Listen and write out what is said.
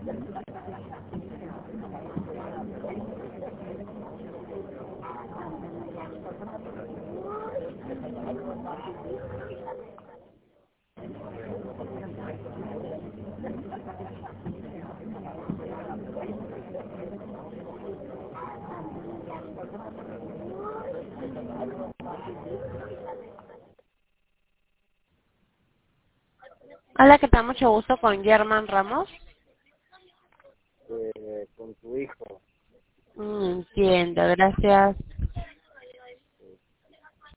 Hola, ¿qué tal? Mucho gusto con Germán Ramos. Con tu hijo. Entiendo, gracias.